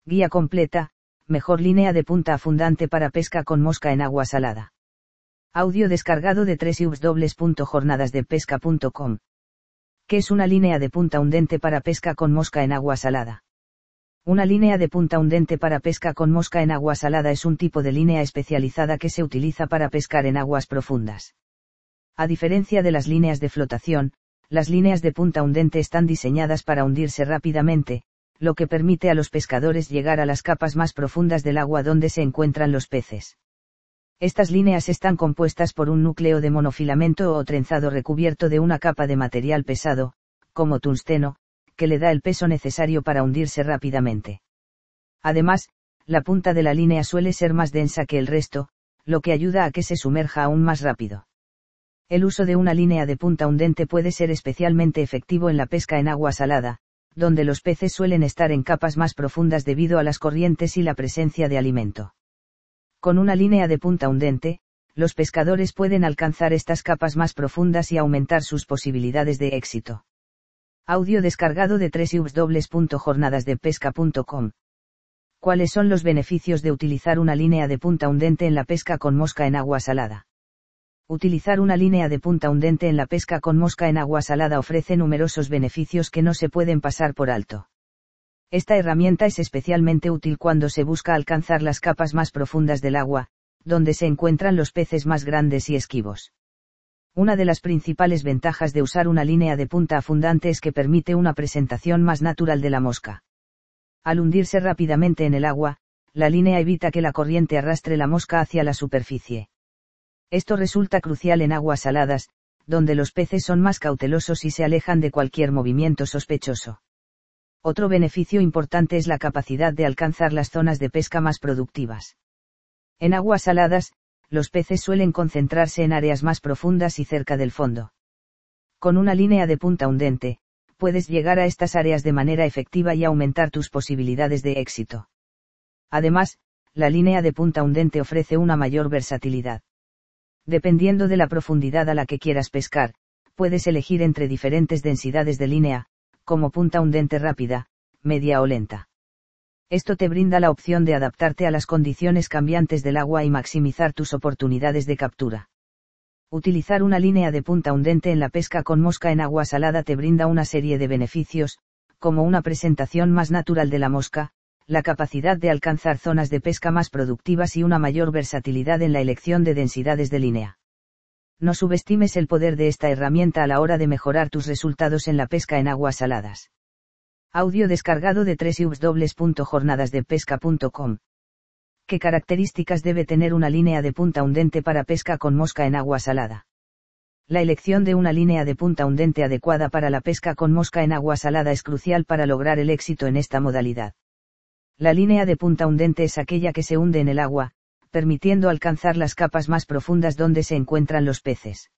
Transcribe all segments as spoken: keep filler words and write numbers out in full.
Guía completa, mejor línea de punta afundante para pesca con mosca en agua salada. Audio descargado de doble u doble u doble u punto jornadas de pesca punto com. ¿Qué es una línea de punta hundente para pesca con mosca en agua salada? Una línea de punta hundente para pesca con mosca en agua salada es un tipo de línea especializada que se utiliza para pescar en aguas profundas. A diferencia de las líneas de flotación, las líneas de punta hundente están diseñadas para hundirse rápidamente, lo que permite a los pescadores llegar a las capas más profundas del agua donde se encuentran los peces. Estas líneas están compuestas por un núcleo de monofilamento o trenzado recubierto de una capa de material pesado, como tungsteno, que le da el peso necesario para hundirse rápidamente. Además, la punta de la línea suele ser más densa que el resto, lo que ayuda a que se sumerja aún más rápido. El uso de una línea de punta hundente puede ser especialmente efectivo en la pesca en agua salada, donde los peces suelen estar en capas más profundas debido a las corrientes y la presencia de alimento. Con una línea de punta hundente, los pescadores pueden alcanzar estas capas más profundas y aumentar sus posibilidades de éxito. Audio descargado de doble u doble u doble u punto jornadas de pesca punto com. ¿Cuáles son los beneficios de utilizar una línea de punta hundente en la pesca con mosca en agua salada? Utilizar una línea de punta hundente en la pesca con mosca en agua salada ofrece numerosos beneficios que no se pueden pasar por alto. Esta herramienta es especialmente útil cuando se busca alcanzar las capas más profundas del agua, donde se encuentran los peces más grandes y esquivos. Una de las principales ventajas de usar una línea de punta afundante es que permite una presentación más natural de la mosca. Al hundirse rápidamente en el agua, la línea evita que la corriente arrastre la mosca hacia la superficie. Esto resulta crucial en aguas saladas, donde los peces son más cautelosos y se alejan de cualquier movimiento sospechoso. Otro beneficio importante es la capacidad de alcanzar las zonas de pesca más productivas. En aguas saladas, los peces suelen concentrarse en áreas más profundas y cerca del fondo. Con una línea de punta hundente, puedes llegar a estas áreas de manera efectiva y aumentar tus posibilidades de éxito. Además, la línea de punta hundente ofrece una mayor versatilidad. Dependiendo de la profundidad a la que quieras pescar, puedes elegir entre diferentes densidades de línea, como punta hundente rápida, media o lenta. Esto te brinda la opción de adaptarte a las condiciones cambiantes del agua y maximizar tus oportunidades de captura. Utilizar una línea de punta hundente en la pesca con mosca en agua salada te brinda una serie de beneficios, como una presentación más natural de la mosca, la capacidad de alcanzar zonas de pesca más productivas y una mayor versatilidad en la elección de densidades de línea. No subestimes el poder de esta herramienta a la hora de mejorar tus resultados en la pesca en aguas saladas. Audio descargado de doble u doble u doble u punto jornadas de pesca punto com. ¿Qué características debe tener una línea de punta hundente para pesca con mosca en agua salada? La elección de una línea de punta hundente adecuada para la pesca con mosca en agua salada es crucial para lograr el éxito en esta modalidad. La línea de punta hundente es aquella que se hunde en el agua, permitiendo alcanzar las capas más profundas donde se encuentran los peces.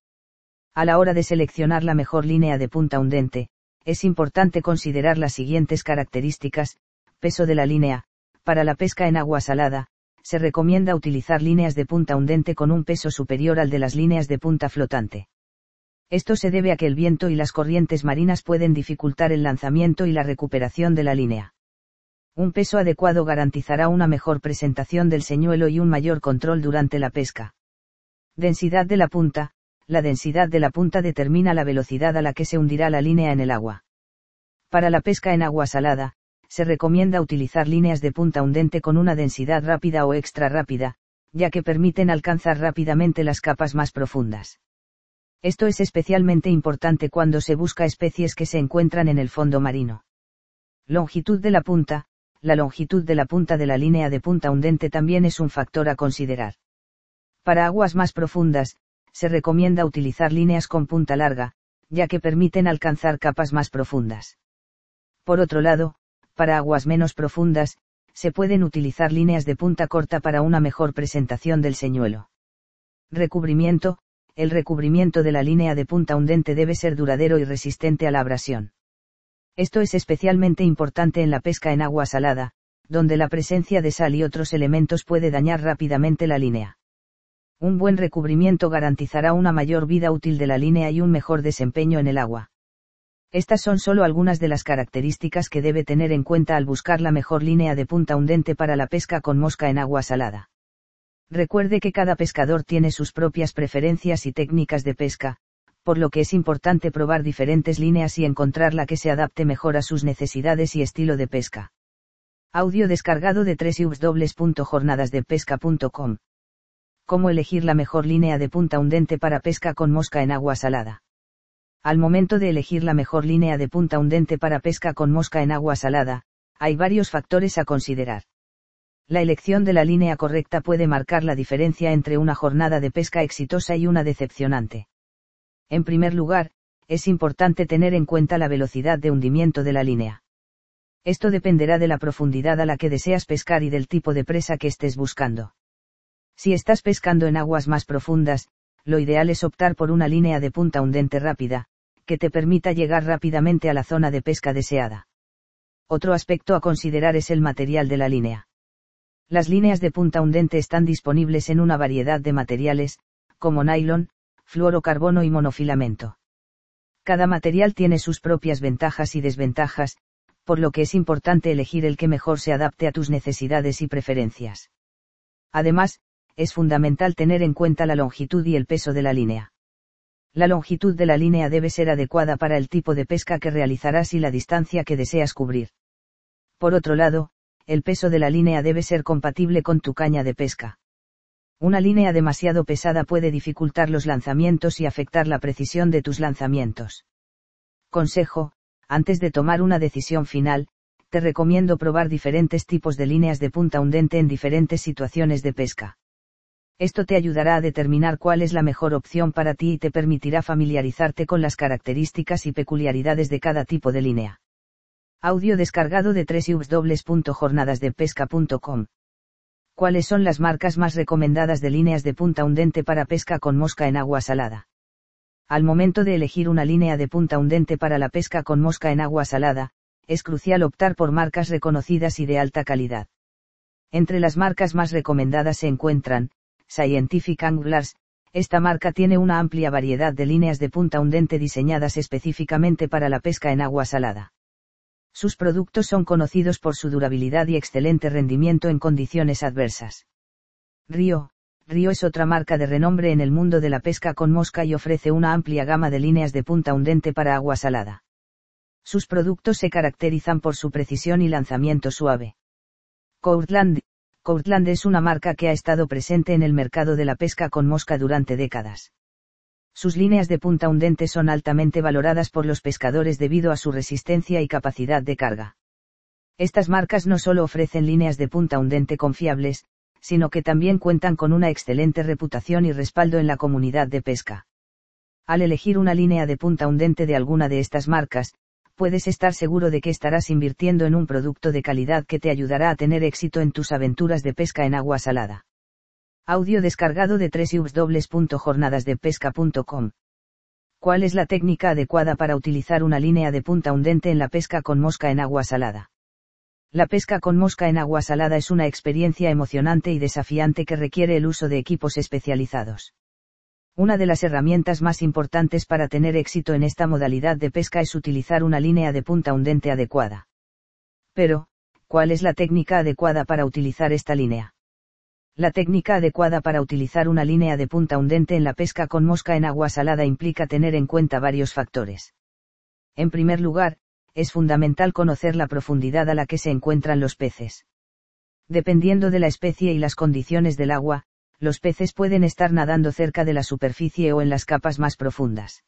A la hora de seleccionar la mejor línea de punta hundente, es importante considerar las siguientes características: peso de la línea. Para la pesca en agua salada, se recomienda utilizar líneas de punta hundente con un peso superior al de las líneas de punta flotante. Esto se debe a que el viento y las corrientes marinas pueden dificultar el lanzamiento y la recuperación de la línea. Un peso adecuado garantizará una mejor presentación del señuelo y un mayor control durante la pesca. Densidad de la punta. La densidad de la punta determina la velocidad a la que se hundirá la línea en el agua. Para la pesca en agua salada, se recomienda utilizar líneas de punta hundente con una densidad rápida o extra rápida, ya que permiten alcanzar rápidamente las capas más profundas. Esto es especialmente importante cuando se busca especies que se encuentran en el fondo marino. Longitud de la punta. La longitud de la punta de la línea de punta hundente también es un factor a considerar. Para aguas más profundas, se recomienda utilizar líneas con punta larga, ya que permiten alcanzar capas más profundas. Por otro lado, para aguas menos profundas, se pueden utilizar líneas de punta corta para una mejor presentación del señuelo. Recubrimiento. El recubrimiento de la línea de punta hundente debe ser duradero y resistente a la abrasión. Esto es especialmente importante en la pesca en agua salada, donde la presencia de sal y otros elementos puede dañar rápidamente la línea. Un buen recubrimiento garantizará una mayor vida útil de la línea y un mejor desempeño en el agua. Estas son solo algunas de las características que debe tener en cuenta al buscar la mejor línea de punta hundente para la pesca con mosca en agua salada. Recuerde que cada pescador tiene sus propias preferencias y técnicas de pesca, por lo que es importante probar diferentes líneas y encontrar la que se adapte mejor a sus necesidades y estilo de pesca. Audio descargado de doble u doble u doble u punto jornadas de pesca punto com. ¿Cómo elegir la mejor línea de punta hundente para pesca con mosca en agua salada? Al momento de elegir la mejor línea de punta hundente para pesca con mosca en agua salada, hay varios factores a considerar. La elección de la línea correcta puede marcar la diferencia entre una jornada de pesca exitosa y una decepcionante. En primer lugar, es importante tener en cuenta la velocidad de hundimiento de la línea. Esto dependerá de la profundidad a la que deseas pescar y del tipo de presa que estés buscando. Si estás pescando en aguas más profundas, lo ideal es optar por una línea de punta hundente rápida, que te permita llegar rápidamente a la zona de pesca deseada. Otro aspecto a considerar es el material de la línea. Las líneas de punta hundente están disponibles en una variedad de materiales, como nylon, fluorocarbono y monofilamento. Cada material tiene sus propias ventajas y desventajas, por lo que es importante elegir el que mejor se adapte a tus necesidades y preferencias. Además, es fundamental tener en cuenta la longitud y el peso de la línea. La longitud de la línea debe ser adecuada para el tipo de pesca que realizarás y la distancia que deseas cubrir. Por otro lado, el peso de la línea debe ser compatible con tu caña de pesca. Una línea demasiado pesada puede dificultar los lanzamientos y afectar la precisión de tus lanzamientos. Consejo: antes de tomar una decisión final, te recomiendo probar diferentes tipos de líneas de punta hundente en diferentes situaciones de pesca. Esto te ayudará a determinar cuál es la mejor opción para ti y te permitirá familiarizarte con las características y peculiaridades de cada tipo de línea. Audio descargado de doble u doble u doble u punto jornadas de pesca punto com. ¿Cuáles son las marcas más recomendadas de líneas de punta hundente para pesca con mosca en agua salada? Al momento de elegir una línea de punta hundente para la pesca con mosca en agua salada, es crucial optar por marcas reconocidas y de alta calidad. Entre las marcas más recomendadas se encuentran Scientific Anglers. Esta marca tiene una amplia variedad de líneas de punta hundente diseñadas específicamente para la pesca en agua salada. Sus productos son conocidos por su durabilidad y excelente rendimiento en condiciones adversas. Rio. Rio es otra marca de renombre en el mundo de la pesca con mosca y ofrece una amplia gama de líneas de punta hundente para agua salada. Sus productos se caracterizan por su precisión y lanzamiento suave. Courtland. Courtland es una marca que ha estado presente en el mercado de la pesca con mosca durante décadas. Sus líneas de punta hundente son altamente valoradas por los pescadores debido a su resistencia y capacidad de carga. Estas marcas no solo ofrecen líneas de punta hundente confiables, sino que también cuentan con una excelente reputación y respaldo en la comunidad de pesca. Al elegir una línea de punta hundente de alguna de estas marcas, puedes estar seguro de que estarás invirtiendo en un producto de calidad que te ayudará a tener éxito en tus aventuras de pesca en agua salada. Audio descargado de doble u doble u doble u punto jornadas de pesca punto com. ¿Cuál es la técnica adecuada para utilizar una línea de punta hundente en la pesca con mosca en agua salada? La pesca con mosca en agua salada es una experiencia emocionante y desafiante que requiere el uso de equipos especializados. Una de las herramientas más importantes para tener éxito en esta modalidad de pesca es utilizar una línea de punta hundente adecuada. Pero, ¿cuál es la técnica adecuada para utilizar esta línea? La técnica adecuada para utilizar una línea de punta hundente en la pesca con mosca en agua salada implica tener en cuenta varios factores. En primer lugar, es fundamental conocer la profundidad a la que se encuentran los peces. Dependiendo de la especie y las condiciones del agua, los peces pueden estar nadando cerca de la superficie o en las capas más profundas.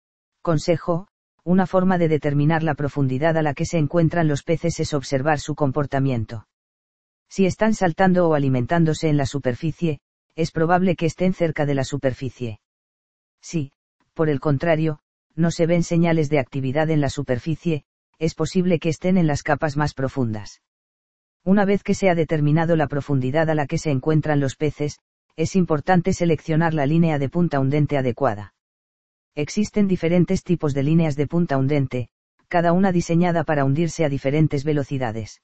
Consejo: una forma de determinar la profundidad a la que se encuentran los peces es observar su comportamiento. Si están saltando o alimentándose en la superficie, es probable que estén cerca de la superficie. Si, por el contrario, no se ven señales de actividad en la superficie, es posible que estén en las capas más profundas. Una vez que se ha determinado la profundidad a la que se encuentran los peces, es importante seleccionar la línea de punta hundente adecuada. Existen diferentes tipos de líneas de punta hundente, cada una diseñada para hundirse a diferentes velocidades.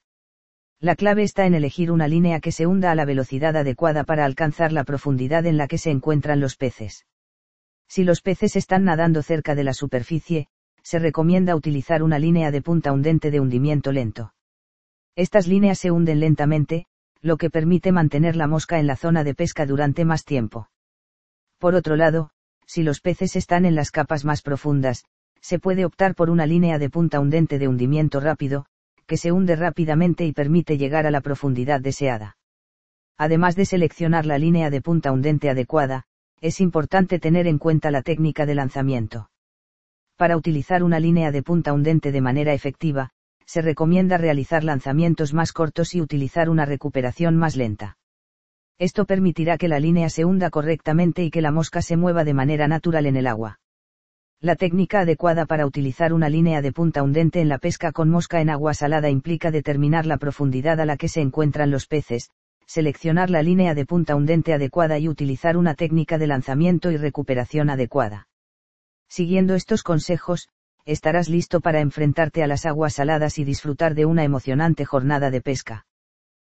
La clave está en elegir una línea que se hunda a la velocidad adecuada para alcanzar la profundidad en la que se encuentran los peces. Si los peces están nadando cerca de la superficie, se recomienda utilizar una línea de punta hundente de hundimiento lento. Estas líneas se hunden lentamente, lo que permite mantener la mosca en la zona de pesca durante más tiempo. Por otro lado, si los peces están en las capas más profundas, se puede optar por una línea de punta hundente de hundimiento rápido, que se hunde rápidamente y permite llegar a la profundidad deseada. Además de seleccionar la línea de punta hundente adecuada, es importante tener en cuenta la técnica de lanzamiento. Para utilizar una línea de punta hundente de manera efectiva, se recomienda realizar lanzamientos más cortos y utilizar una recuperación más lenta. Esto permitirá que la línea se hunda correctamente y que la mosca se mueva de manera natural en el agua. La técnica adecuada para utilizar una línea de punta hundente en la pesca con mosca en agua salada implica determinar la profundidad a la que se encuentran los peces, seleccionar la línea de punta hundente adecuada y utilizar una técnica de lanzamiento y recuperación adecuada. Siguiendo estos consejos, estarás listo para enfrentarte a las aguas saladas y disfrutar de una emocionante jornada de pesca.